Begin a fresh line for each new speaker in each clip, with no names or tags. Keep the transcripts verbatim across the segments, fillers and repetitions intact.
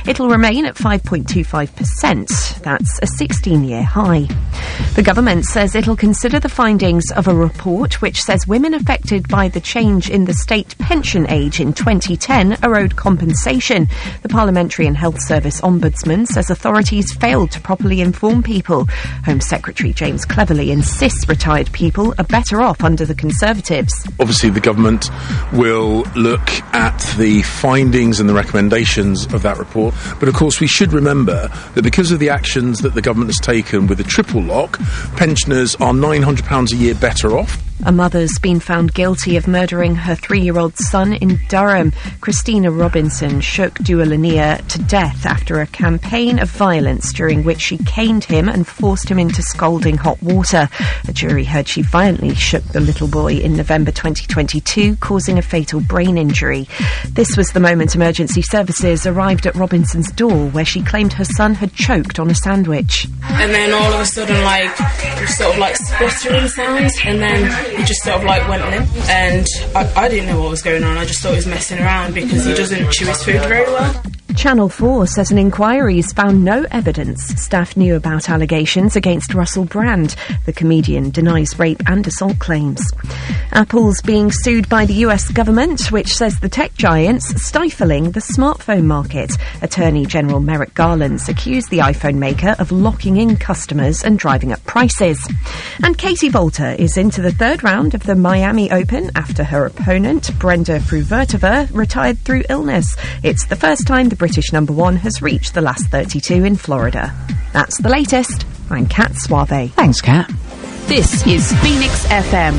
It'll remain at five point two five percent. That's a sixteen-year high. The government says it'll consider the findings of a report which says women affected by the change in the state pension age in twenty ten are owed compensation. The Parliamentary and Health Service Ombudsman says authorities failed to properly inform people. Home Secretary James Cleverly insists retired people are better off under the Conservatives.
Obviously, the government will look at the findings and the recommendations of that report. But of course, we should remember that because of the actions that the government has taken with the triple lock, pensioners are nine hundred pounds a year better off.
A mother's been found guilty of murdering her three-year-old son in Durham. Christina Robinson shook Dua Lanier to death after a campaign of violence during which she caned him and forced him into scalding hot water. A jury heard she violently shook the little boy in November twenty twenty-two, causing a fatal brain injury. This was the moment emergency services arrived at Robinson's door, where she claimed her son had choked on a sandwich.
And then all of a sudden, like, sort of like spluttering sounds, and then he just sort of like went limp, and I, I didn't know what was going on. I just thought he was messing around because he doesn't chew his food very well.
Channel four says an inquiry has found no evidence staff knew about allegations against Russell Brand. The comedian denies rape and assault claims. Apple's being sued by the U S government, which says the tech giant's stifling the smartphone market. Attorney General Merrick Garland's accused the iPhone maker of locking in customers and driving up prices. And Katie Volter is into the third round of the Miami Open after her opponent, Brenda Fruhvirtova, retired through illness. It's the first time the British number one has reached the last thirty-two in Florida. That's the latest. I'm Kat Suave.
Thanks, Kat.
This is Phoenix F M.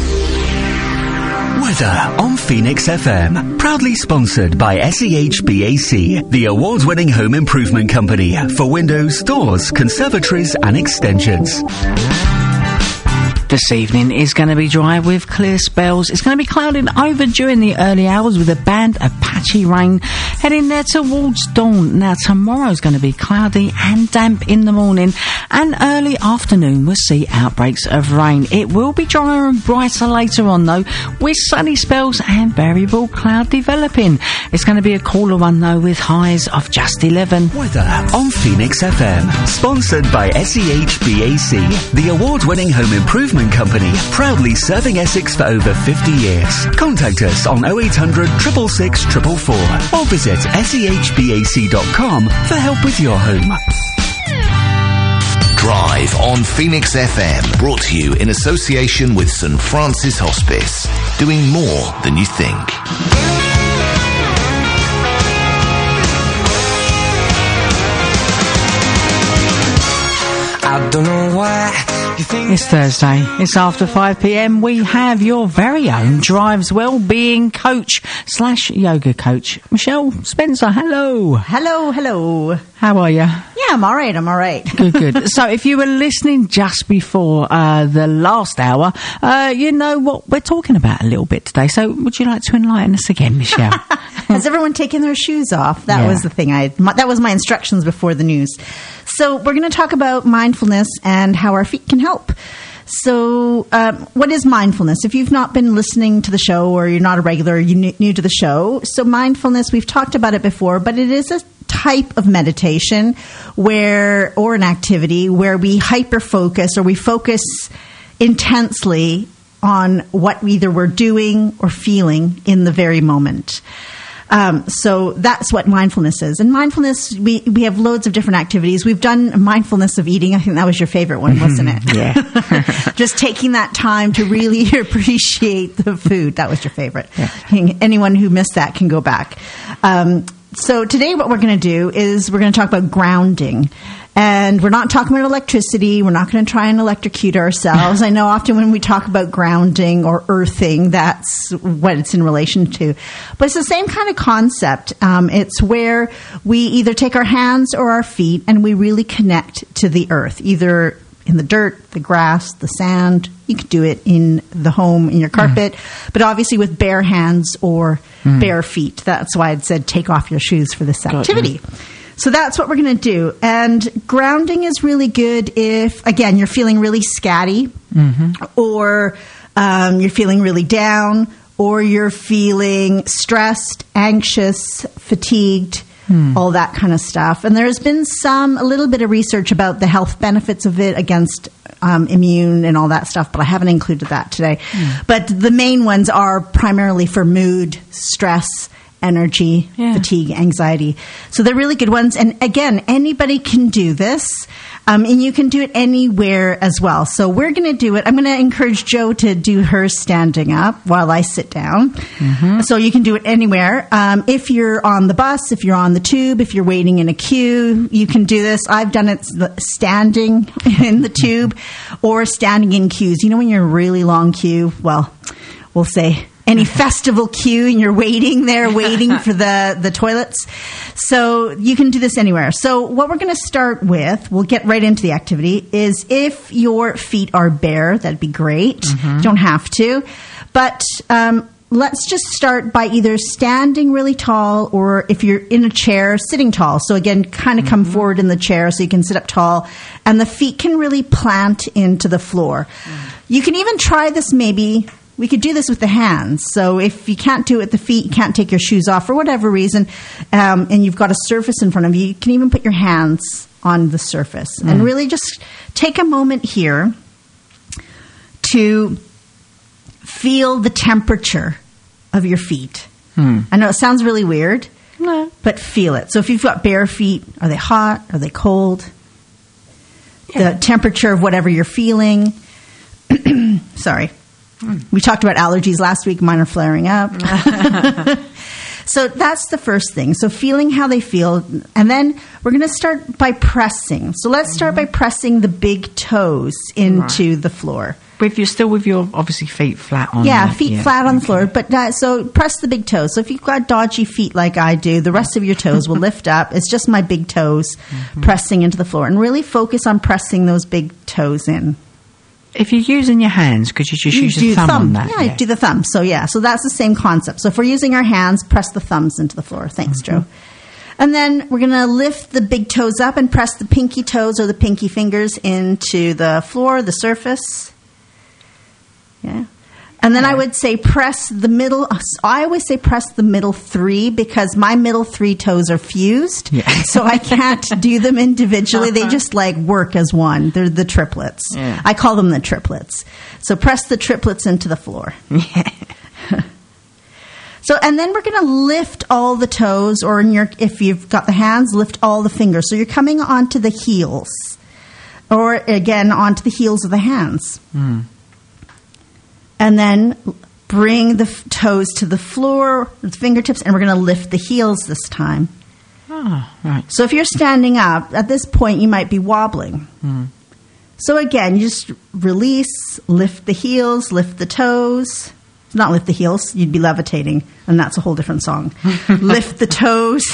Weather on Phoenix F M. Proudly sponsored by S E H B A C, the award-winning home improvement company for windows, doors, conservatories and extensions.
This evening is going to be dry with clear spells. It's going to be clouding over during the early hours with a band of patchy rain heading there towards dawn. Now, tomorrow's going to be cloudy and damp in the morning, and early afternoon we'll see outbreaks of rain. It will be drier and brighter later on, though, with sunny spells and variable cloud developing. It's going to be a cooler one, though, with highs of just eleven.
Weather on Phoenix F M. Sponsored by S E H B A C, the award-winning home improvement company, proudly serving Essex for over fifty years. Contact us on oh eight hundred, six six six, four four four or visit S E H B A C dot com for help with your home.
Drive on Phoenix F M, brought to you in association with St Francis Hospice, doing more than you think.
I don't know why. It's Thursday. It's after five p.m. We have your very own Drives Wellbeing coach slash yoga coach, Michelle Spencer. Hello.
Hello, hello.
How are you?
Yeah, I'm all right. I'm all right.
Good, good. So if you were listening just before uh, the last hour, uh, you know what we're talking about a little bit today. So would you like to enlighten us again, Michelle?
Has everyone taken their shoes off? That
yeah.
was the thing. I my, that was my instructions before the news. So we're going to talk about mindfulness and how our feet can help. So um, what is mindfulness? If you've not been listening to the show or you're not a regular, you're new to the show. So mindfulness, we've talked about it before, but it is a type of meditation where, or an activity where we hyper-focus or we focus intensely on what either we're doing or feeling in the very moment. Um, so that's what mindfulness is. And mindfulness, we, we have loads of different activities. We've done mindfulness of eating. I think that was your favorite one, wasn't it?
Yeah.
Just taking that time to really appreciate the food. That was your favorite.
Yeah.
Anyone who missed that can go back. Um, so today what we're going to do is we're going to talk about grounding. And we're not talking about electricity. We're not going to try and electrocute ourselves. I know often when we talk about grounding or earthing, that's what it's in relation to. But it's the same kind of concept. Um, it's where we either take our hands or our feet and we really connect to the earth, either in the dirt, the grass, the sand. You could do it in the home, in your carpet, mm. but obviously with bare hands or mm. bare feet. That's why I'd said take off your shoes for this activity. Got you. So that's what we're going to do. And grounding is really good if, again, you're feeling really scatty mm-hmm. or um, you're feeling really down or you're feeling stressed, anxious, fatigued, hmm. all that kind of stuff. And there's been some, a little bit of research about the health benefits of it against um, immune and all that stuff, but I haven't included that today. Hmm. But the main ones are primarily for mood, stress, energy, yeah. fatigue, anxiety. So they're really good ones. And again, anybody can do this. Um, and you can do it anywhere as well. So we're going to do it. I'm going to encourage Jo to do hers standing up while I sit down. Mm-hmm. So you can do it anywhere. Um, if you're on the bus, if you're on the tube, if you're waiting in a queue, you can do this. I've done it standing in the tube or standing in queues. You know when you're in a really long queue? Well, we'll say any festival queue and you're waiting there, waiting for the, the toilets. So you can do this anywhere. So what we're going to start with, we'll get right into the activity, is if your feet are bare, that'd be great. Mm-hmm. You don't have to. But um, let's just start by either standing really tall or if you're in a chair, sitting tall. So again, kind of come mm-hmm. forward in the chair so you can sit up tall. And the feet can really plant into the floor. Mm-hmm. You can even try this maybe... We could do this with the hands. So if you can't do it with the feet, you can't take your shoes off for whatever reason, um, and you've got a surface in front of you, you can even put your hands on the surface. Mm. And really just take a moment here to feel the temperature of your feet. Mm. I know it sounds really weird, no. but feel it. So if you've got bare feet, are they hot? Are they cold? Yeah. The temperature of whatever you're feeling. Sorry. We talked about allergies last week. Mine are flaring up. So that's the first thing. So feeling how they feel. And then we're going to start by pressing. So let's start by pressing the big toes into right. the floor.
But if you're still with your, obviously, feet flat on
yeah,
the
feet yeah, flat on okay. the floor. But uh, so press the big toes. So if you've got dodgy feet like I do, the rest of your toes will lift up. It's just my big toes mm-hmm. pressing into the floor. And really focus on pressing those big toes in.
If you're using your hands, could you just you use your thumb, thumb on that?
Yeah, yeah, do the thumb. So, yeah, so that's the same concept. So if we're using our hands, press the thumbs into the floor. Thanks, mm-hmm. Jo. And then we're going to lift the big toes up and press the pinky toes or the pinky fingers into the floor, the surface. Yeah. And then yeah. I would say press the middle. I always say press the middle three because my middle three toes are fused. Yeah. So I can't do them individually. Uh-huh. They just like work as one. They're the triplets. Yeah. I call them the triplets. So press the triplets into the floor. Yeah. So, and then we're going to lift all the toes, or in your, if you've got the hands, lift all the fingers. So you're coming onto the heels, or again, onto the heels of the hands. Mm. And then bring the f- toes to the floor, the fingertips, and we're going to lift the heels this time.
Oh, right.
So if you're standing up, at this point you might be wobbling. Mm. So again, you just release, lift the heels, lift the toes. Not lift the heels, you'd be levitating, and that's a whole different song. Lift the toes,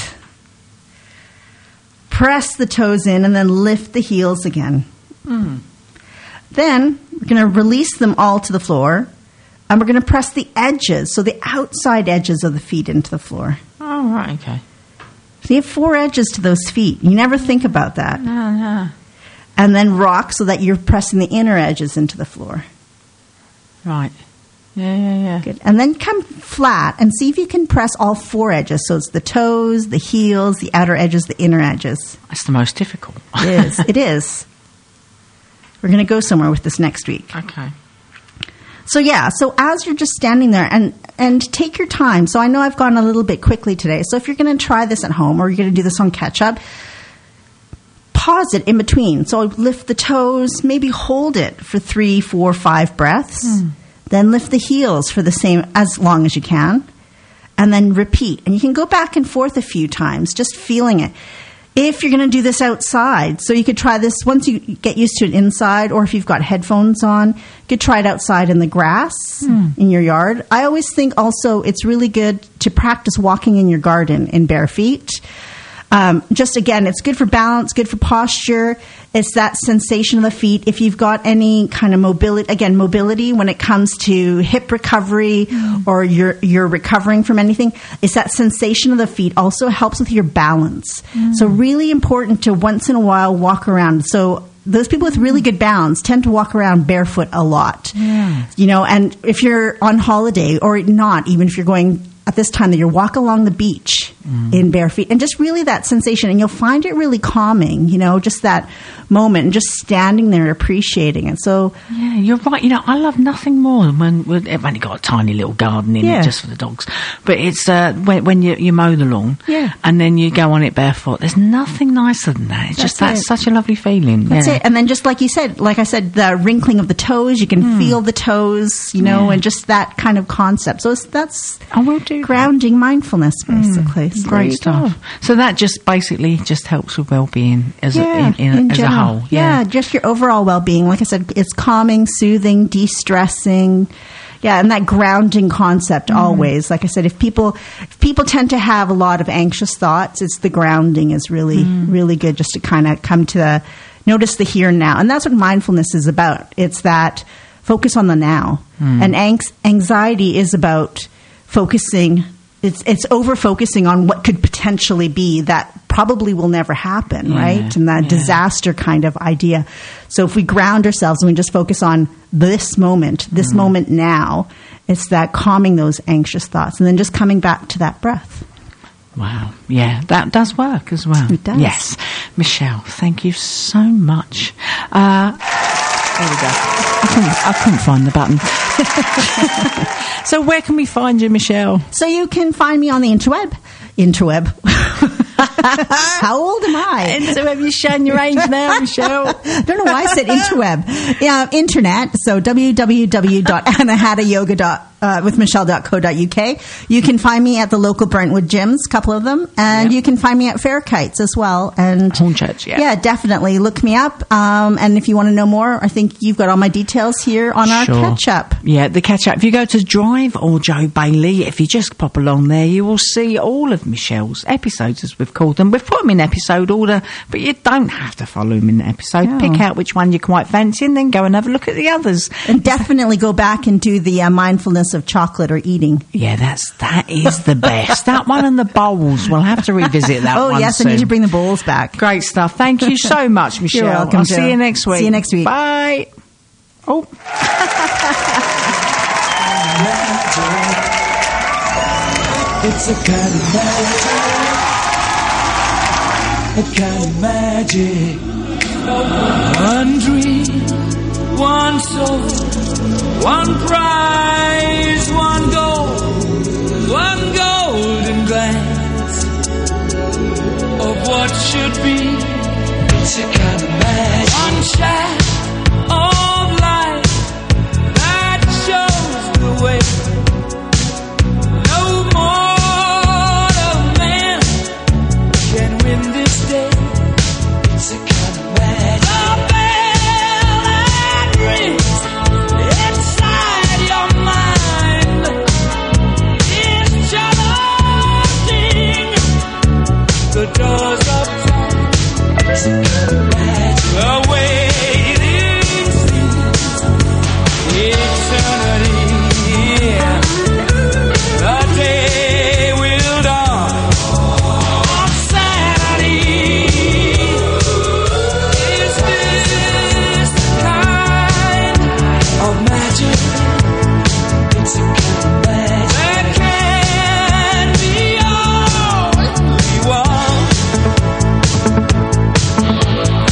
press the toes in, and then lift the heels again. Mm. Then we're going to release them all to the floor, and we're going to press the edges, so the outside edges of the feet into the floor.
Oh, right, okay.
So you have four edges to those feet. You never think about that.
No, no.
And then rock so that you're pressing the inner edges into the floor.
Right. Yeah, yeah, yeah.
Good. And then come flat and see if you can press all four edges. So it's the toes, the heels, the outer edges, the inner edges.
That's the most difficult.
It is. It is. We're going to go somewhere with this next week.
Okay.
So, yeah. So as you're just standing there, and, and take your time. So I know I've gone a little bit quickly today. So if you're going to try this at home or you're going to do this on catch-up, pause it in between. So lift the toes, maybe hold it for three, four, five breaths. Mm. Then lift the heels for the same, as long as you can. And then repeat. And you can go back and forth a few times, just feeling it. If you're going to do this outside, so you could try this once you get used to it inside, or if you've got headphones on, you could try it outside in the grass mm. in your yard. I always think also it's really good to practice walking in your garden in bare feet. Um, just again, it's good for balance, good for posture. It's that sensation of the feet. If you've got any kind of mobility, again, mobility when it comes to hip recovery mm. or you're, you're recovering from anything, it's that sensation of the feet also helps with your balance. Mm. So really important to once in a while walk around. So those people with really good balance tend to walk around barefoot a lot. Yeah. You know, and if you're on holiday or not, even if you're going at this time that you walk along the beach mm. in bare feet, and just really that sensation. And you'll find it really calming, you know, just that moment and just standing there and appreciating it. So
yeah, you're right. You know, I love nothing more than when, when I've only got a tiny little garden in
yeah.
it just for the dogs. But it's uh, when, when you, you mow the lawn,
yeah.
and then you go on it barefoot. There's nothing nicer than that. It's
that's
just that's
it.
such a lovely feeling.
That's
yeah.
it. And then just like you said, like I said, the wrinkling of the toes. You can mm. feel the toes, you know,
yeah.
and just that kind of concept. So it's, that's
I will do
grounding that. Mindfulness, basically.
Mm. So great stuff. Go. So that just basically just helps with well-being as
yeah,
a, in, in,
in
as
general.
a whole. Yeah.
yeah, just your overall well-being. Like I said, it's calming, soothing, de-stressing. Yeah, and that grounding concept mm. always. Like I said, if people if people tend to have a lot of anxious thoughts, it's the grounding is really, mm. really good just to kind of come to the, notice the here and now. And that's what mindfulness is about. It's that focus on the now. Mm. And ang- anxiety is about focusing, it's it's over-focusing on what could potentially be that probably will never happen,
yeah.
right? And that
yeah.
disaster kind of idea. So if we ground ourselves and we just focus on this moment, this mm. moment now, it's that calming those anxious thoughts and then just coming back to that breath.
Wow. Yeah, that does work as well.
It does.
Yes. Michelle, thank you so much. Uh, there we go. I couldn't, I couldn't find the button. So where can we find you, Michelle?
So you can find me on the interweb. Interweb. How old am I?
Interweb, you're showing your age now, Michelle.
I don't know why I said interweb. Yeah, internet. So w w w dot anahata yoga dot uh, with michelle dot co dot u k. You can find me at the local Brentwood gyms, a couple of them, and yep. you can find me at Fair Kites as well. And
Hornchurch, yeah.
Yeah, definitely. Look me up. Um, and if you want to know more, I think you've got all my details here on our
sure.
catch-up.
Yeah, the catch-up. If you go to Drive or Joe Bailey, if you just pop along there, you will see all of Michelle's episodes, as we've called them. We've put them in episode order, but you don't have to follow them in episode.
No.
Pick out which one you quite fancy and then go and have a look at the others.
And definitely go back and do the uh, mindfulness of chocolate or eating.
Yeah, that's that is the best. That one and the bowls. We'll have to revisit that
oh,
one.
Oh yes,
soon.
I need to bring the bowls back.
Great stuff. Thank you so much, Michelle.
You're welcome,
I'll
Joe.
see you next week.
See you next week.
Bye. Oh.
It's a kind of magic, a kind of magic. One dream, one soul, one prize, one goal, one golden glance of what should be. It's a kind of magic. One shot of light that shows the way. No mortal man can win this day. It's a kind of magic. The bell that rings inside your mind is challenging the doors of time. It's a kind of magic. The waiting seems eternity. The day will dawn on Saturday. Is this the kind of magic? It's a kind of magic that can be all we want.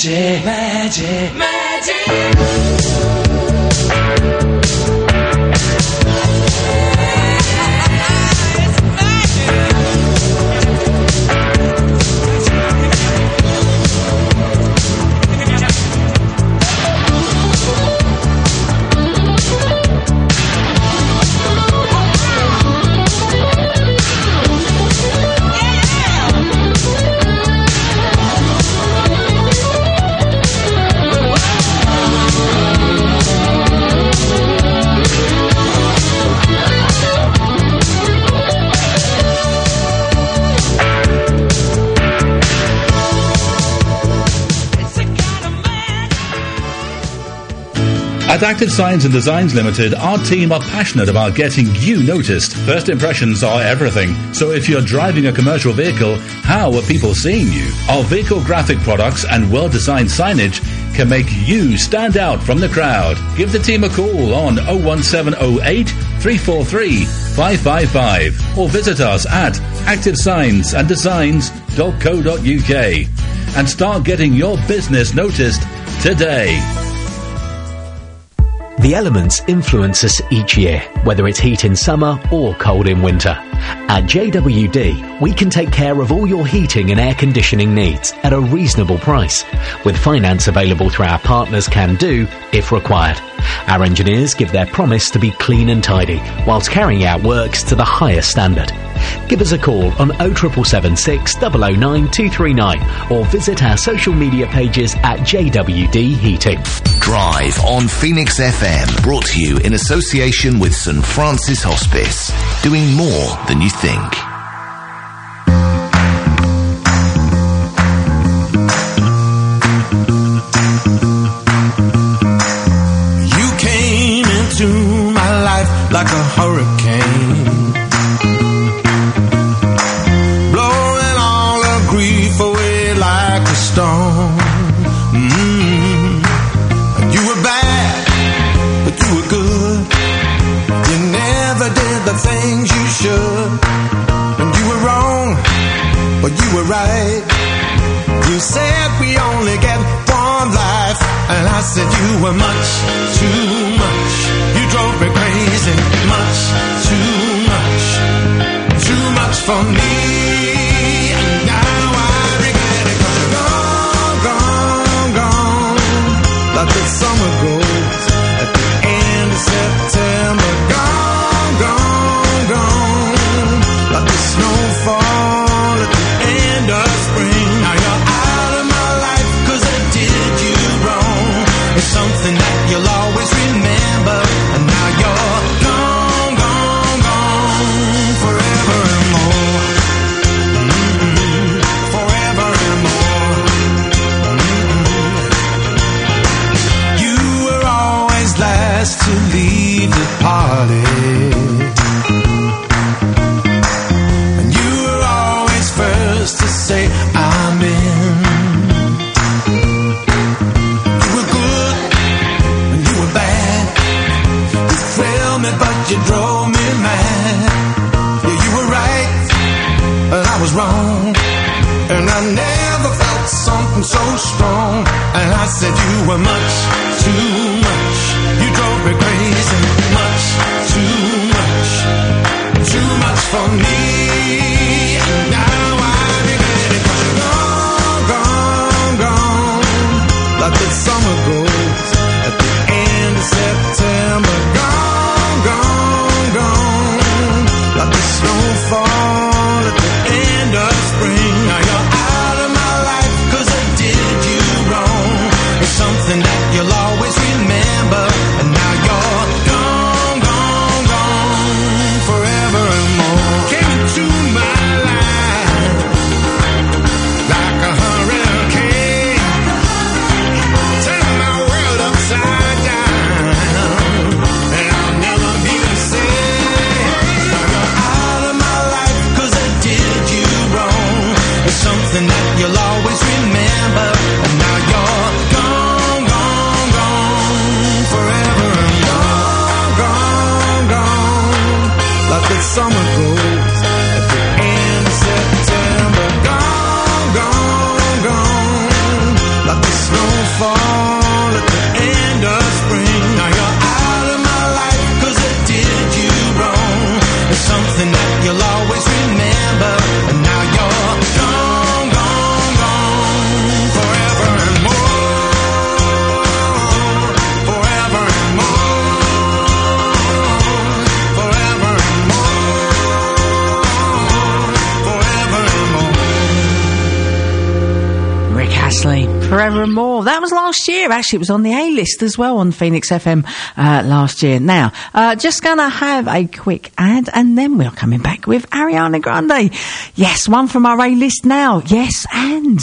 magic, magic, magic.
At Active Signs and Designs Limited, our team are passionate about getting you noticed. First impressions are everything. So if you're driving a commercial vehicle, how are people seeing you? Our vehicle graphic products and well-designed signage can make you stand out from the crowd. Give the team a call on oh one seven oh eight, three four three, five five five or visit us at active signs and designs dot co dot uk and start getting your business noticed today.
The elements influence us each year, whether it's heat in summer or cold in winter. At J W D, we can take care of all your heating and air conditioning needs at a reasonable price, with finance available through our partners Can Do if required. Our engineers give their promise to be clean and tidy, whilst carrying out works to the highest standard. Give us a call on oh seven seven six, oh oh nine, two three nine or visit our social media pages at J W D Heating.
Drive on Phoenix F M, brought to you in association with St Francis Hospice, doing more than you think.
You came into my life like a hurricane, blowing all the grief away like a storm. Mm. You were bad, but you were good. You never did the things you should. And you were wrong, but you were right. You said we only get one life, and I said you were much too much. You drove me crazy, much too much, too much for me. And now I regret it, 'cause you're gone, gone, gone, like the summer goes at the end of September. Gone, gone, gone, like the snowfall at the end of spring. Now you're out of my life 'cause I did you wrong. It's something that you'll always remember. And now you're gone, gone, gone, forever and more. Mm-hmm. Forever and more. Mm-hmm. You were always last to leave the party, and you were always first to say I'm in. You were good and you were bad. You thrilled me but you drove me mad. Yeah, you were right and I was wrong, and I never felt something so strong. And I said you were much too much. You drove me crazy, much too much, too much for me. And now I regret it, 'cause you're gone, gone, gone, like the summer goes at the end of September. Gone, gone, gone, like the snowfall at the end of spring. Now you're out of my life 'cause I did you wrong. It's something that you'll always remember.
Presley, Forevermore. That was last year. Actually, it was on the A-list as well on Phoenix F M uh, last year. Now, uh, just going to have a quick ad, and then we're coming back with Ariana Grande. Yes, one from our A-list now. Yes, and...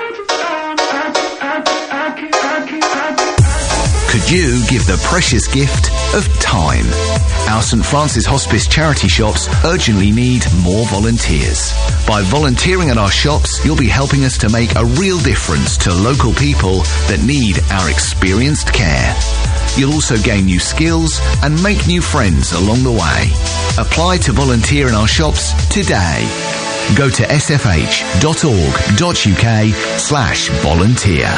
Could you give the precious gift of time? Our St Francis Hospice charity shops urgently need more volunteers. By volunteering at our shops, you'll be helping us to make a real difference to local people that need our experienced care. You'll also gain new skills and make new friends along the way. Apply to volunteer in our shops today. Go to sfh.org.uk slash volunteer.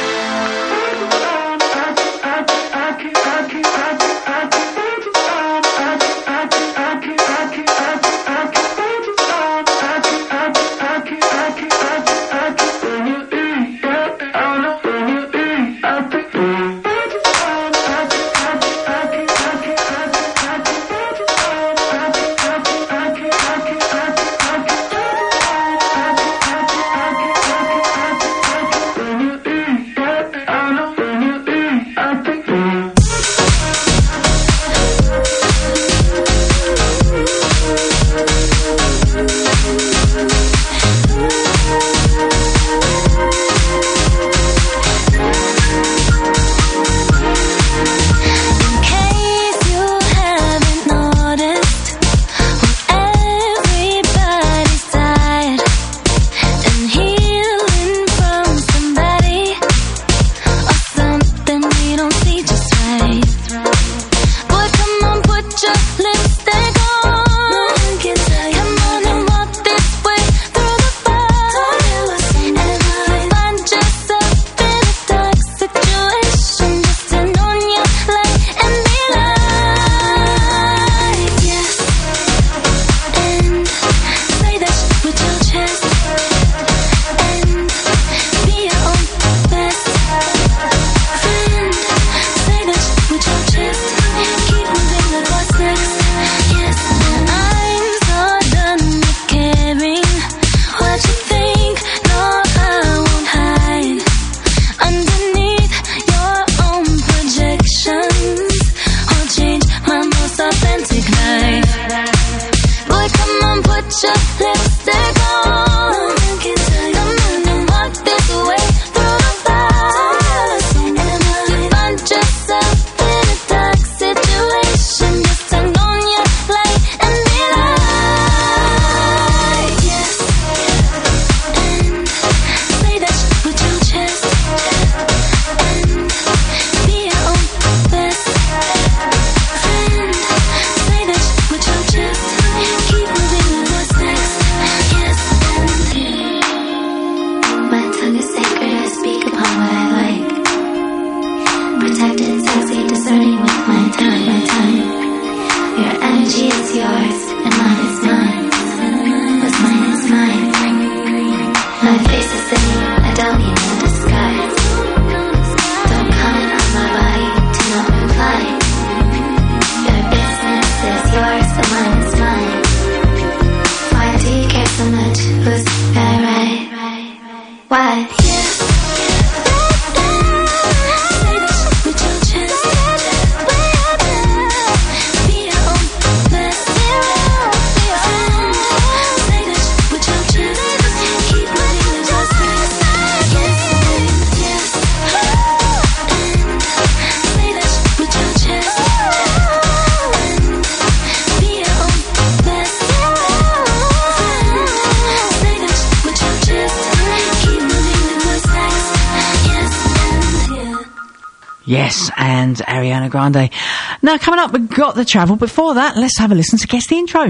Yes, and Ariana Grande. Now, coming up, we've got the travel. Before that, let's have a listen to Guess the Intro.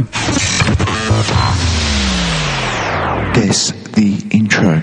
Guess the Intro.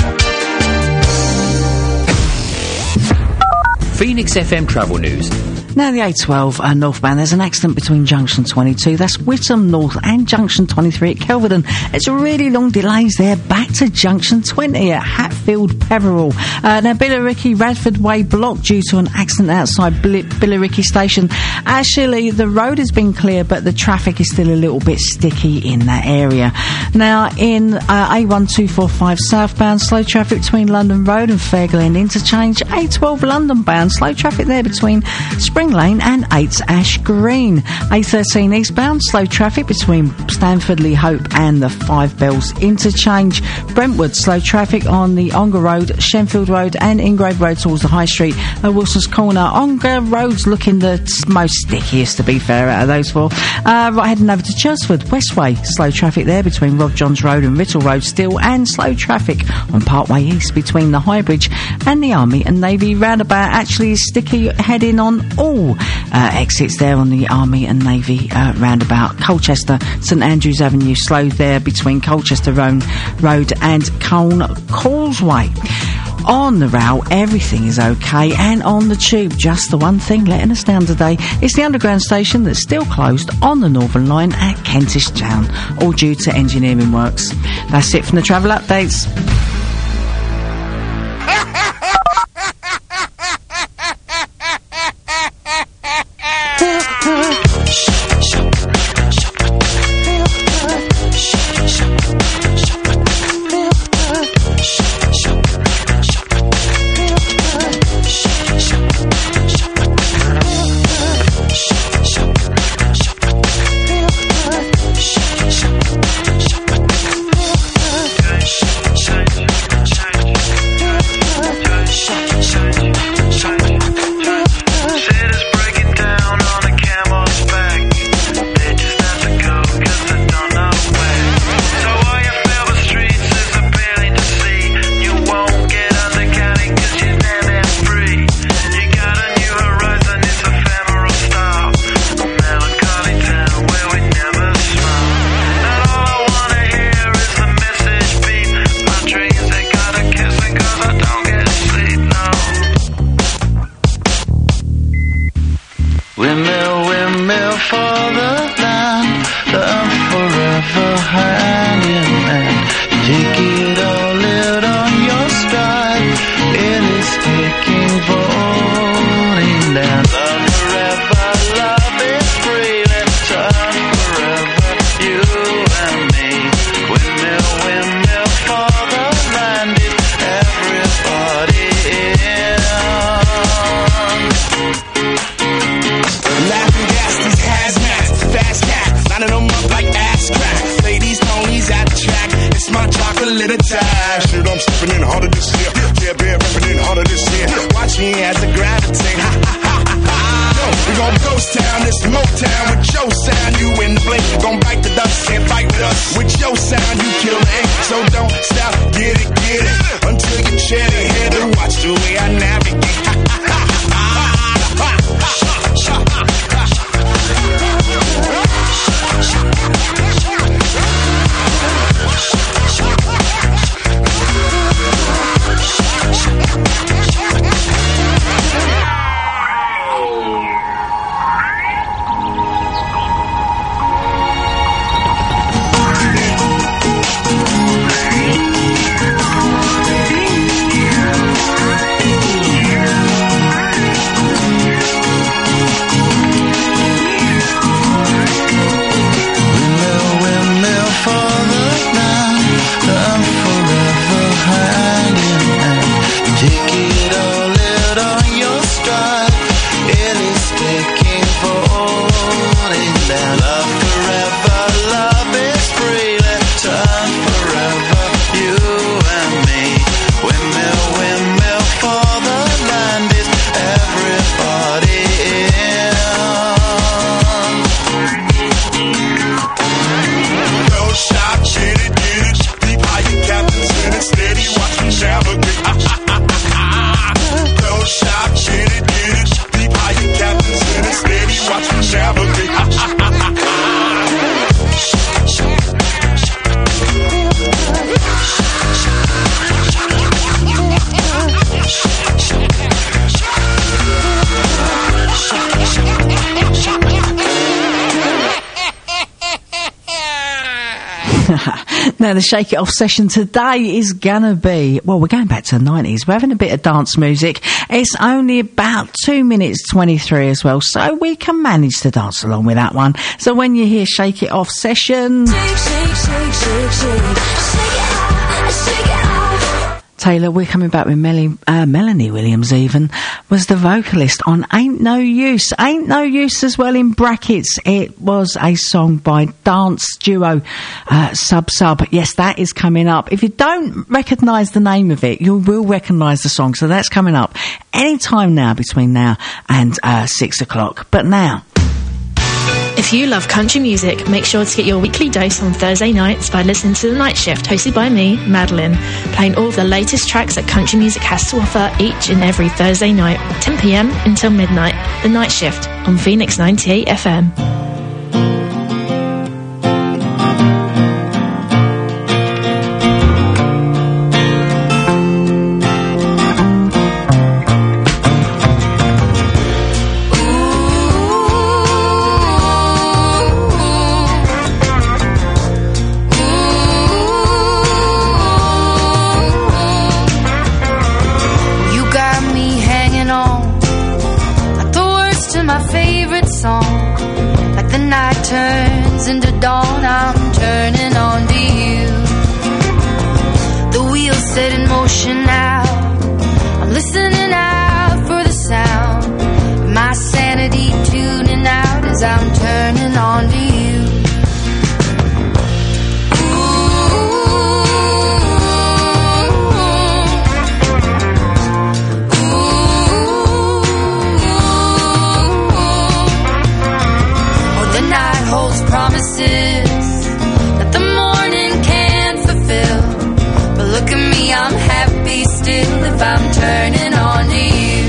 Phoenix F M Travel News.
Now the A twelve uh, northbound, there's an accident between junction twenty-two, that's Whittam North, and junction twenty-three at Kelvedon. It's really long delays there, back to junction twenty at Hatfield Peveril. Uh, now Billericay Radford Way blocked due to an accident outside Bill- Billericay station. Actually, the road has been clear, but the traffic is still a little bit sticky in that area. Now in uh, A one two four five southbound, slow traffic between London Road and Fairglen Interchange. A twelve London bound, slow traffic there between Spring Lane and eights Ash Green. A thirteen eastbound, slow traffic between Stanford Lee Hope and the Five Bells Interchange. Brentwood, slow traffic on the Ongar Road, Shenfield Road and Ingrave Road towards the High Street. Uh, Wilson's Corner, Ongar Road's looking the most stickiest, to be fair, out of those four. Uh, right, heading over to Chelsford, Westway, slow traffic there between Rob Johns Road and Riddle Road still, and slow traffic on Parkway East between the High Bridge and the Army and Navy roundabout. Actually sticky heading on all uh, exits there on the Army and Navy uh, roundabout. Colchester, St Andrews Avenue slowed there between Colchester Road, Road and Colne Causeway. On the rail, everything is okay, and on the tube, just the one thing letting us down today is the underground station that's still closed on the Northern Line at Kentish Town, all due to engineering works. That's it from the travel updates. Now, the Shake It Off session today is gonna be, well, we're going back to the nineties. We're having a bit of dance music. It's only about two minutes twenty-three as well, so we can manage to dance along with that one. So when you hear Shake It Off session,
Shake, shake, shake, shake, shake, shake it off, shake it off.
Taylor, we're coming back with Mel- uh, Melanie Williams even, was the vocalist on Ain't No Use. Ain't No Use as well in brackets. It was a song by dance duo uh, Sub Sub. Yes, that is coming up. If you don't recognise the name of it, you will recognise the song. So that's coming up any time now between now and uh, six o'clock. But now...
If you love country music, make sure to get your weekly dose on Thursday nights by listening to The Night Shift, hosted by me, Madeline, playing all of the latest tracks that country music has to offer each and every Thursday night, ten p.m. until midnight. The Night Shift on Phoenix ninety-eight F M.
Turns into dawn, I'm turning on to you. The wheels set in motion now, I'm listening out for the sound. My sanity tuning out as I'm turning on to you. Promises that the morning can't fulfill, but look at me, I'm happy still if I'm turning on to you.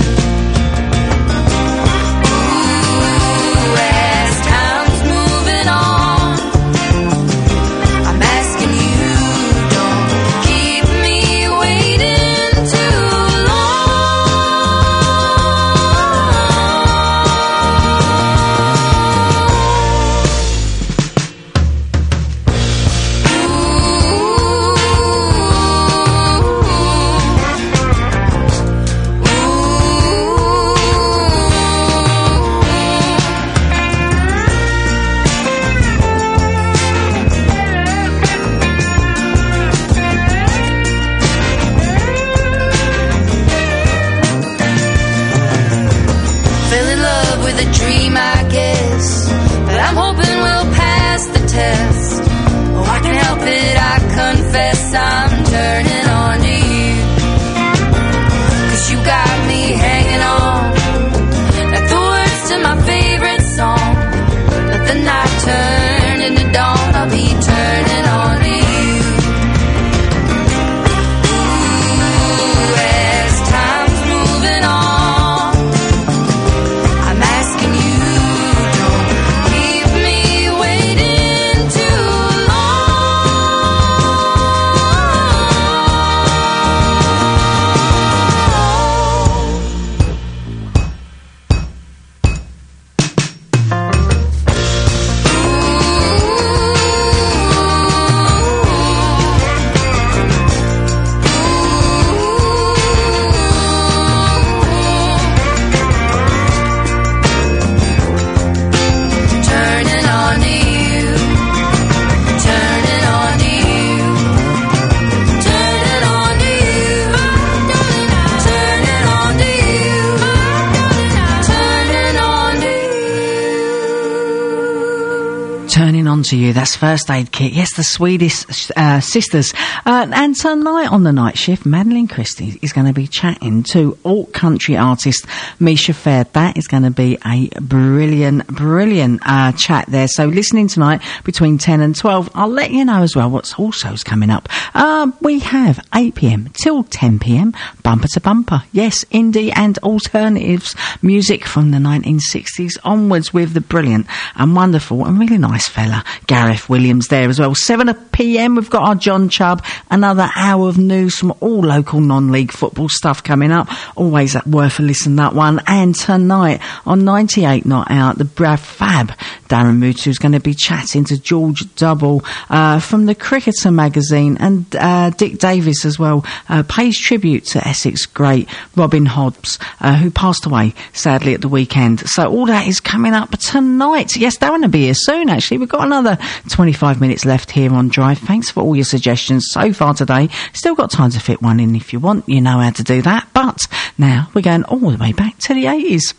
Ooh, as time's moving on, I'm asking you, don't keep me waiting too
To you, that's First Aid Kit. Yes, the Swedish uh, sisters. Uh, and tonight on the Night Shift, Madeline Christie is going to be chatting to alt country artist Misha Fair. That is going to be a brilliant, brilliant uh, chat there. So listening tonight between ten and twelve, I'll let you know as well what's also coming up. Uh, we have eight p.m. till ten p.m. bumper to bumper. Yes, indie and alternatives music from the nineteen sixties onwards with the brilliant and wonderful and really nice fella Gareth Williams there as well. seven p.m. we've got our John Chubb, another hour of news from all local non-league football stuff coming up. Always worth a listen, that one. And tonight on ninety-eight Not Out, the Brad Fab Darren Mutu is going to be chatting to George Double uh, from the Cricketer magazine, and uh, Dick Davis as well uh, pays tribute to Essex great Robin Hobbs, uh, who passed away sadly at the weekend. So all that is coming up tonight. Yes, Darren will be here soon actually. We've got another twenty-five minutes left here on Drive. Thanks for all your suggestions so far today. Still got time to fit one in if you want. You know how to do that. But now we're going all the way back to the eighties.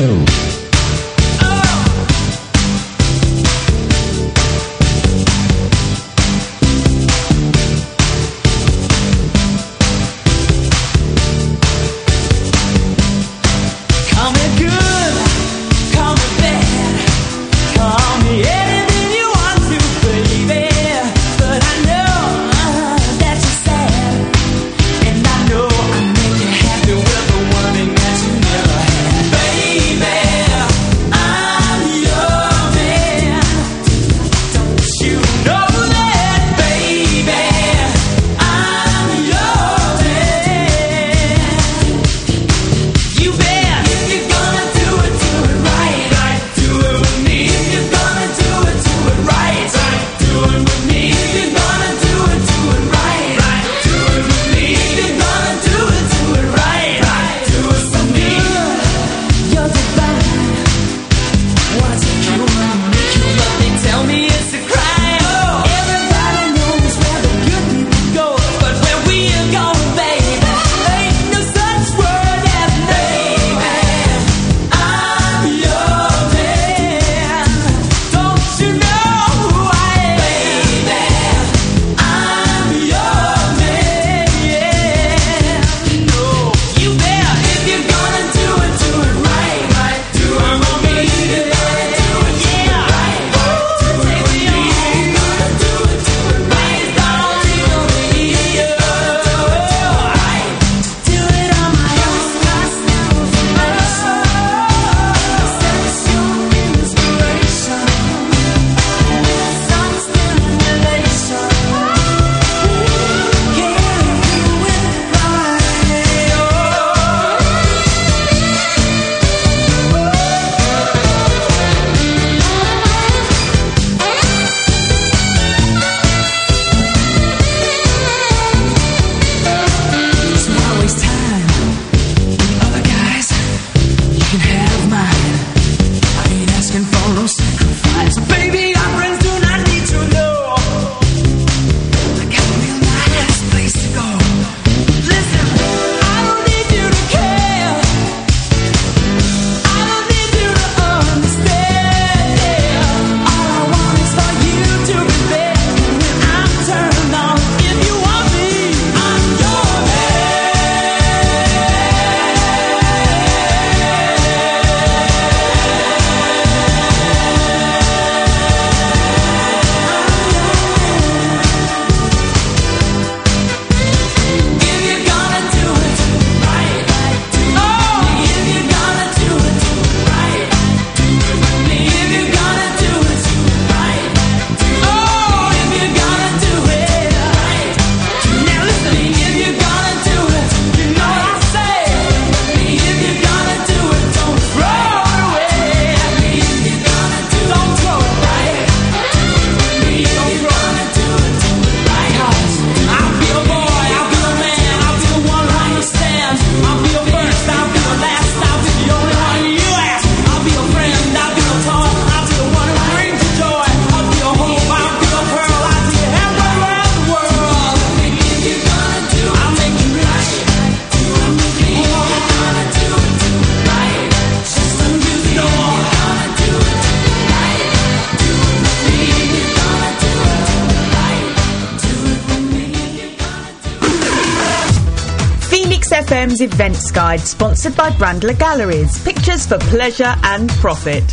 F M's Events Guide, sponsored by Brandler Galleries. Pictures for pleasure and profit.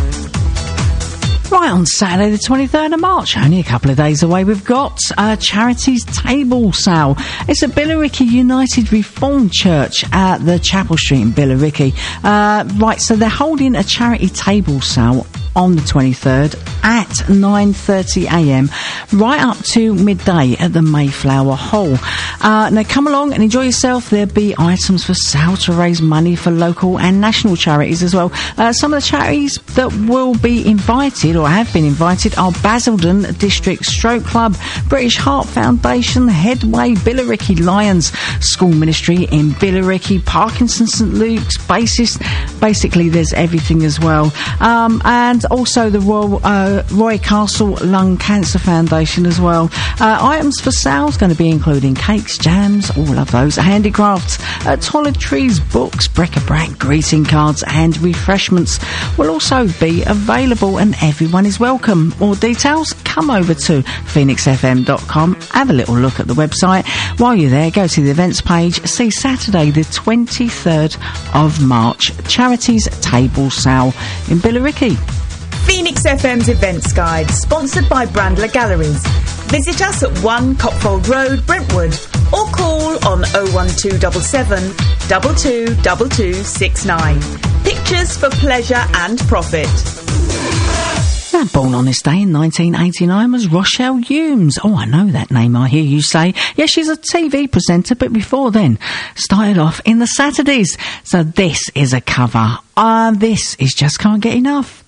Right, on Saturday the twenty-third of March, only a couple of days away, we've got a charities table sale. It's at Billericay United Reformed Church at the Chapel Street in Billericay. Uh, right, so they're holding a charity table sale on the twenty-third at nine thirty a m right up to midday at the Mayflower Hall. Uh, now come along and enjoy yourself. There'll be items for sale to raise money for local and national charities as well. Uh, some of the charities that will be invited or have been invited are Basildon District Stroke Club, British Heart Foundation, Headway, Billericay Lions School Ministry in Billericay, Parkinson St Luke's, Basis. Basically, there's everything as well. Um, and also the Royal, uh, Roy Castle Lung Cancer Foundation as well. Uh, items for sale is going to be including cakes, jams, all of those, handicrafts, uh, toiletries, books, bric-a-brac, greeting cards and refreshments will also be available, and everyone is welcome. More details, come over to phoenix f m dot com, have a little look at the website. While you're there, go to the events page, see Saturday the twenty-third of March, Charities Table Sale in Billericay.
Phoenix F M's Events Guide, sponsored by Brandler Galleries. Visit us at one Copfold Road, Brentwood, or call on oh one two seven seven, two two two two six nine. Pictures for pleasure and profit.
Now, born on this day in nineteen eighty-nine was Rochelle Humes. Oh, I know that name, I hear you say. Yes, she's a T V presenter, but before then, started off in the Saturdays. So this is a cover. Ah, uh, this is Just Can't Get Enough.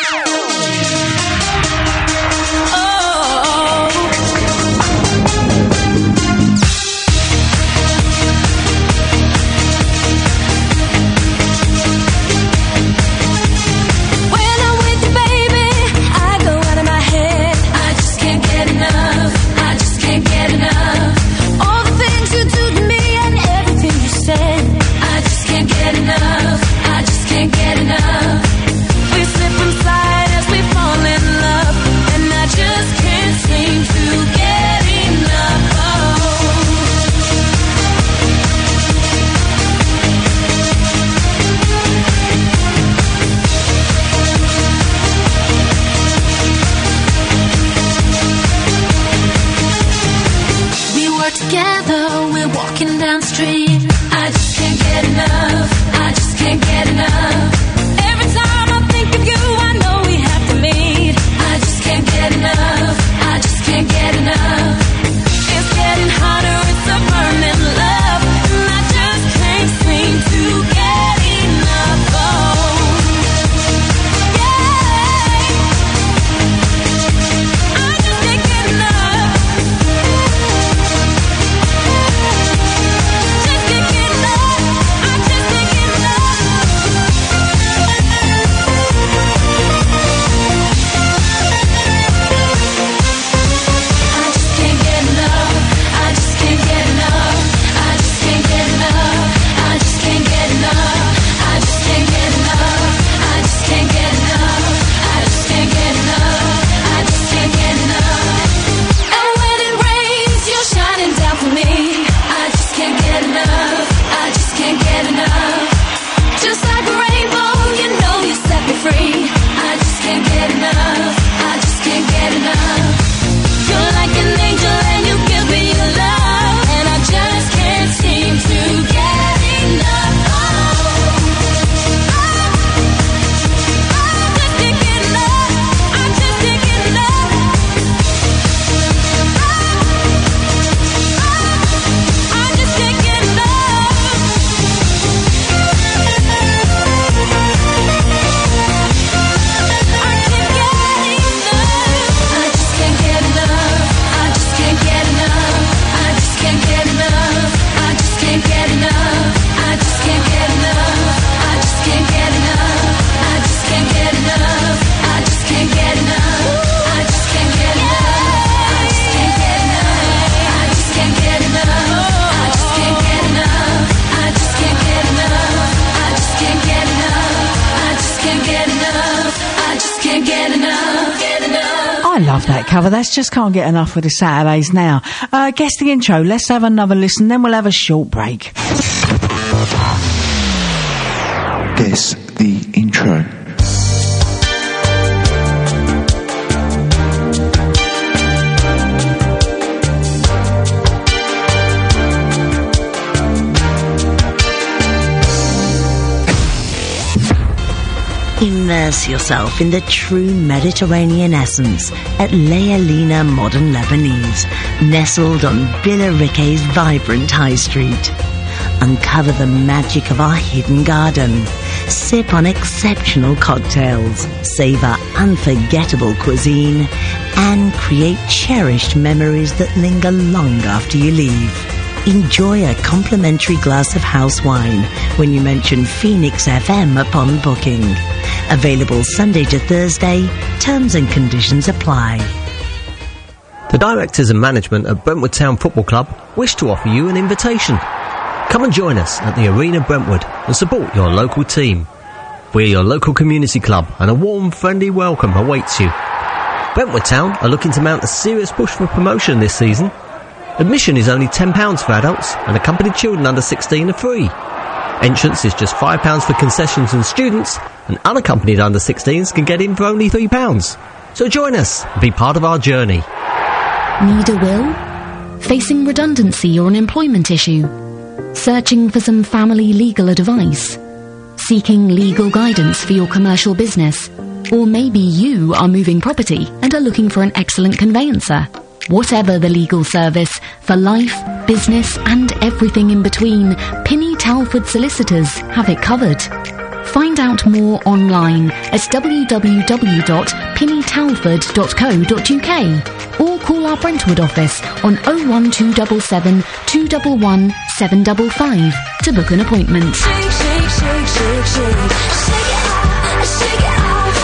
That cover, that's Just Can't Get Enough with the Saturdays now. Uh, guess the intro, let's have another listen, then we'll have a short break.
Guess the intro.
Immerse yourself in the true Mediterranean essence at Lealina Modern Lebanese, nestled on Billericay's vibrant high street. Uncover the magic of our hidden garden. Sip on exceptional cocktails, savour unforgettable cuisine, and create cherished memories that linger long after you leave. Enjoy a complimentary glass of house wine when you mention Phoenix F M upon booking. Available Sunday to Thursday. Terms and conditions apply.
The directors and management at Brentwood Town Football Club wish to offer you an invitation. Come and join us at the Arena Brentwood and support your local team. We're your local community club and a warm, friendly welcome awaits you. Brentwood Town are looking to mount a serious push for promotion this season. Admission is only ten pounds for adults and accompanied children under sixteen are free. Entrance is just five pounds for concessions and students, and unaccompanied under sixteens can get in for only three pounds. So join us and be part of our journey.
Need a will? Facing redundancy or an employment issue? Searching for some family legal advice? Seeking legal guidance for your commercial business? Or maybe you are moving property and are looking for an excellent conveyancer? Whatever the legal service, for life, business and everything in between, Pinny Talford Solicitors have it covered. Find out more online at w w w dot pinny talford dot co dot u k or call our Brentwood office on oh one two seven seven, two one one, seven five five to book an appointment.
Shake, shake, shake, shake, shake, shake it off, shake it off.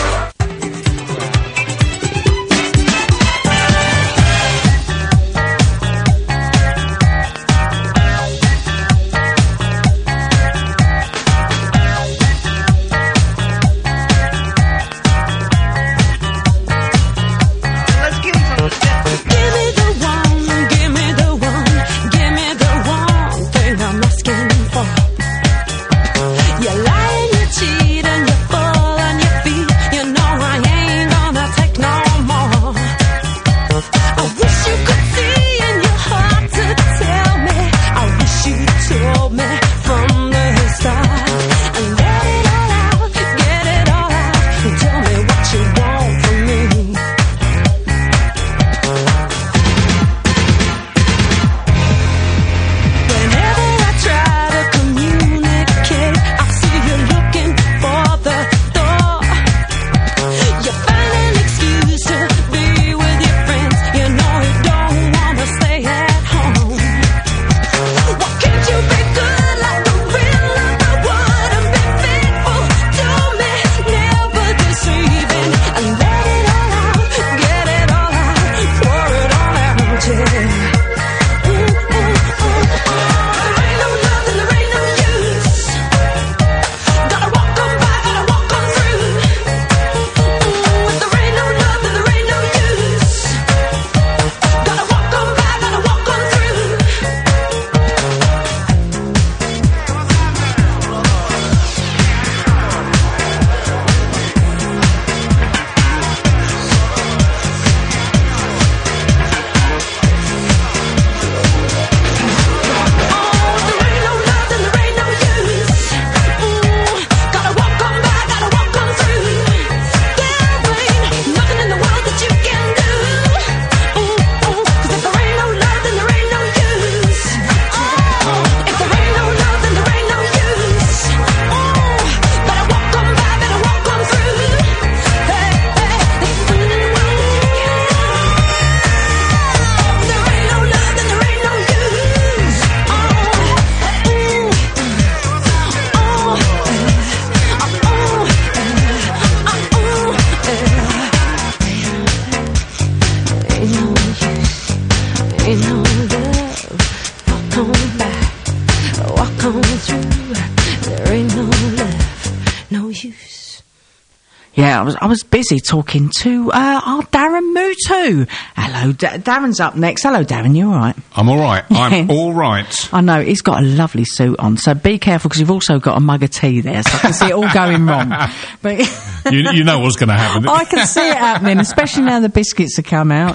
Yeah, I was I was busy talking to uh, our Darren Mutu. Hello, D- Darren's up next. Hello, Darren, you all right?
I'm all right. I'm all right.
I know, he's got a lovely suit on, so be careful because you've also got a mug of tea there, so I can see it all going wrong. But
you, you know what's going to happen.
I can see it happening, especially now the biscuits have come out,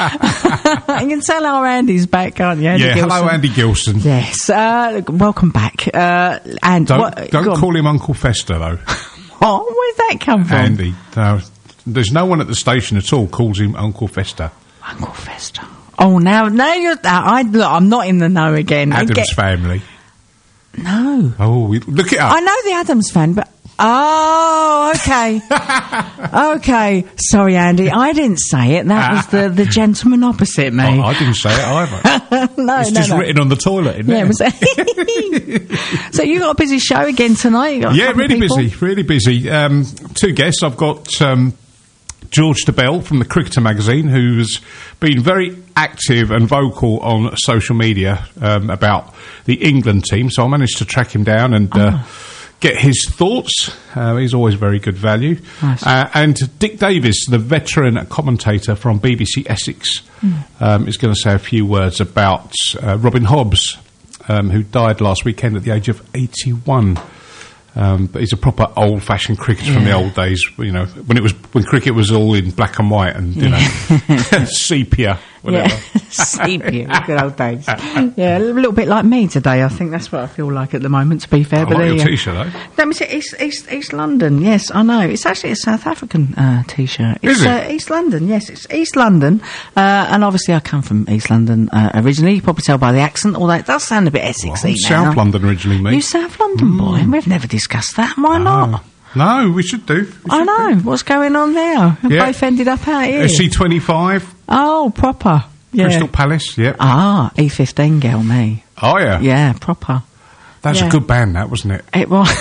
yeah. You can tell our Andy's back, can't you? Andy
yeah,
Gilson.
Hello, Andy Gilson.
Yes, uh, welcome back. Uh, and
Don't,
what,
don't call him Uncle Fester, though.
What? Where's that come from?
Andy. Uh, there's no one at the station at all calls him Uncle Fester.
Uncle Fester. Oh, now, now you're... Uh, I, look, I'm not in the know again.
Adam's
get,
Family.
No.
Oh, we, look it up.
I know the Addams fan, but... Oh, okay. Okay. Sorry, Andy. I didn't say it. That was the, the gentleman opposite me.
Oh, I didn't say it either.
no,
it's
no,
just
no.
written on the toilet, isn't
yeah,
it?
It was so you got a busy show again tonight? You got a
yeah,
couple of
really
people?
busy. Really busy. Um, two guests. I've got... Um, George DeBell from the Cricketer magazine, who's been very active and vocal on social media um, about the England team. So I managed to track him down and uh, oh. get his thoughts. Uh, he's always very good value.
Nice.
Uh, and Dick Davis, the veteran commentator from B B C Essex, mm. um, is going to say a few words about uh, Robin Hobbs, um, who died last weekend at the age of eighty-one. Um, but he's a proper old-fashioned cricketer yeah. from the old days, you know, when it was when cricket was all in black and white and you yeah. know sepia, whatever.
Yeah. Sepia, good old days. Yeah, a little bit like me today. I think that's what I feel like at the moment. To be fair,
I
but
like your
yeah.
t-shirt though.
Let me see, East, East, East London. Yes, I know. It's actually a South African uh, t-shirt. It's,
Is it?
Uh, East London. Yes, it's East London. Uh, and obviously, I come from East London uh, originally. You probably tell by the accent. Although it does sound a bit Essexy
well,
now.
South London originally, mate.
You South London mm. boy. We've never discussed that. Why
Oh.
not?
No, we should do. We should
I know.
do.
What's going on there? We've
Yeah.
both ended up out here.
S C twenty-five.
Oh, proper. Yeah.
Crystal Palace, yep.
Ah, E fifteen girl, me.
Oh, yeah.
Yeah, proper.
That's
yeah.
a good band, that, wasn't it?
It was.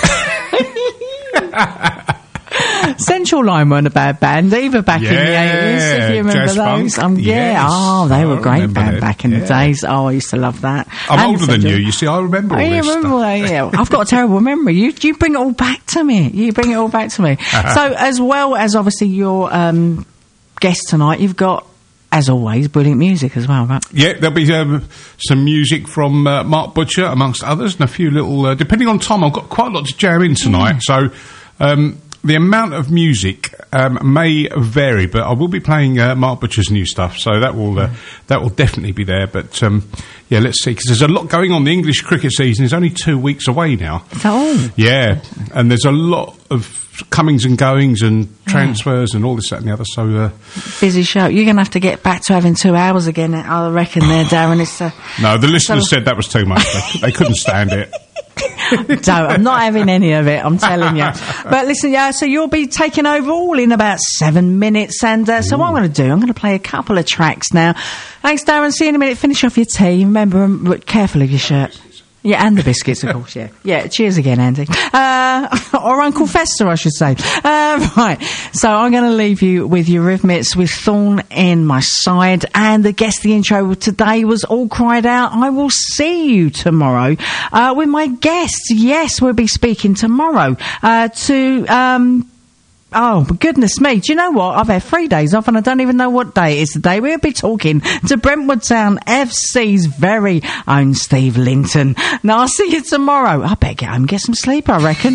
Central Line weren't a bad band either back
yeah,
in the eighties, if you remember
Jazz
those.
Funk.
Um, yeah,
Yes.
oh, they were
I
a great
remember
band
them.
back in
yeah.
the days. Oh, I used to love that.
I'm
And
older than
Central-
you, you see, I remember all
Oh, you
this
remember
stuff.
that, yeah. I've got a terrible memory. You you bring it all back to me. You bring it all back to me. So, as well as obviously your um, guest tonight, you've got, as always, brilliant music as well, right?
Yeah, there'll be um, some music from uh, Mark Butcher, amongst others, and a few little... Uh, depending on time, I've got quite a lot to jam in tonight, mm. so... Um, the amount of music um, may vary, but I will be playing uh, Mark Butcher's new stuff, so that will uh, that will definitely be there. But um, yeah, let's see, because there's a lot going on. The English cricket season is only two weeks away now.
Is that all?
Yeah, and there's a lot of comings and goings and transfers yeah. and all this, that and the other, so... Uh,
busy show. You're going to have to get back to having two hours again, I reckon there, Darren. It's, uh,
no, the listeners
so
said that was too much. they, they couldn't stand it.
Don't. I'm not having any of it, I'm telling you. But listen, yeah, so you'll be taking over all in about seven minutes. And uh, so what I'm going to do, I'm going to play a couple of tracks now. Thanks, Darren. See you in a minute. Finish off your tea. Remember, um, careful of your shirt. Yeah, and the biscuits, of course, yeah. Yeah, cheers again, Andy. Uh, or Uncle Fester, I should say. Uh, right, so I'm going to leave you with Eurythmics with Thorn in My Side. And the guest, the intro today was All Cried Out. I will see you tomorrow uh, with my guests. Yes, we'll be speaking tomorrow uh, to... Um, Oh, goodness me. Do you know what? I've had three days off and I don't even know what day it is today. We'll be talking to Brentwood Town F C's very own Steve Linton. Now, I'll see you tomorrow. I better get home and get some sleep, I reckon.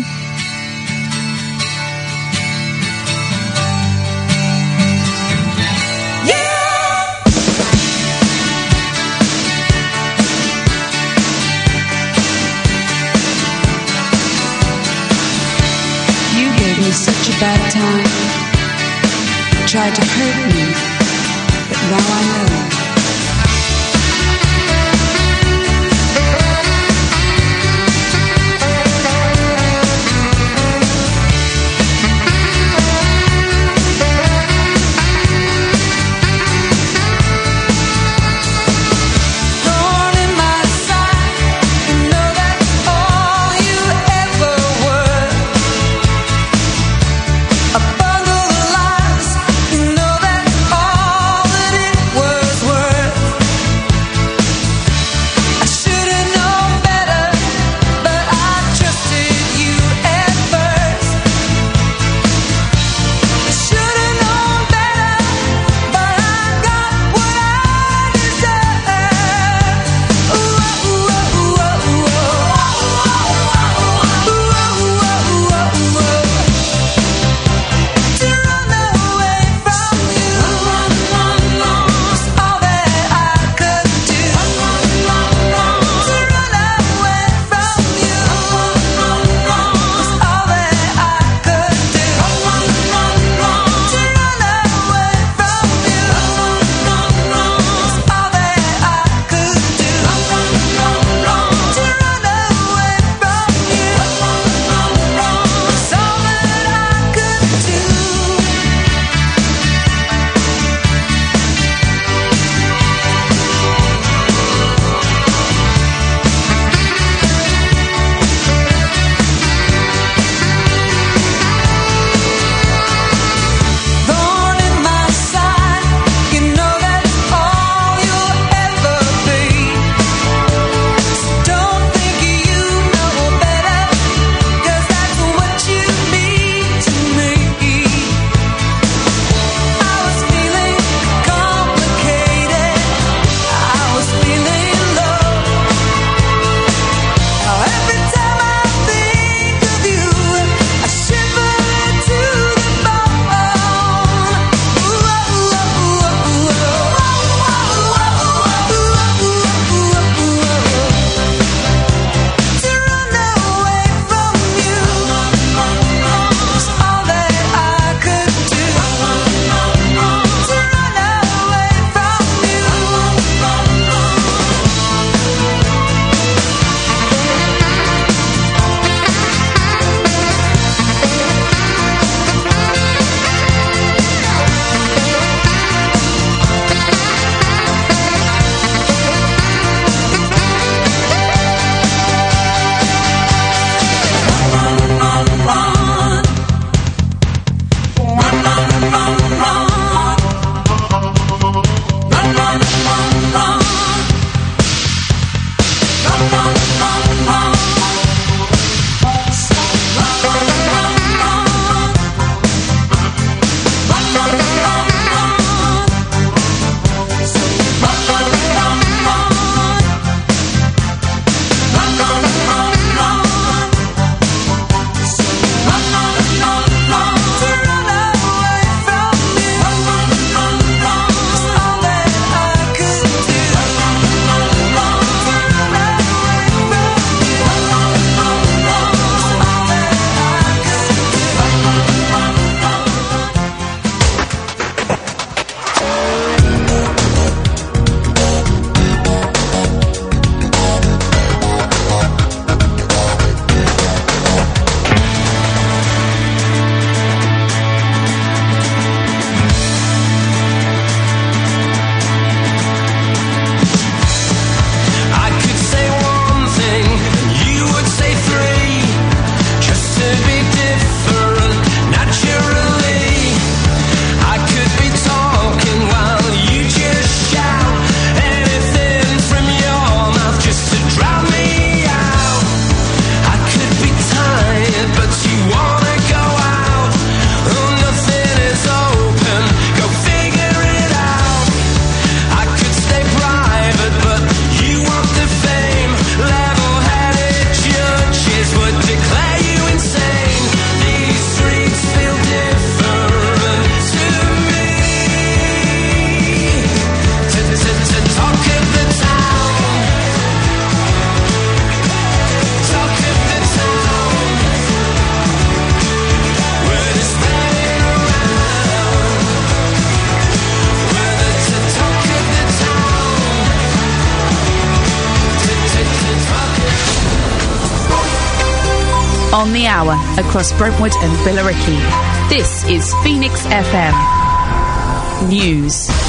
Such a bad time. Tried to hurt me, but now I know.
A bundle of lies, you know that all that it was was
On the hour, across Brentwood and Billericay. This is Phoenix F M News.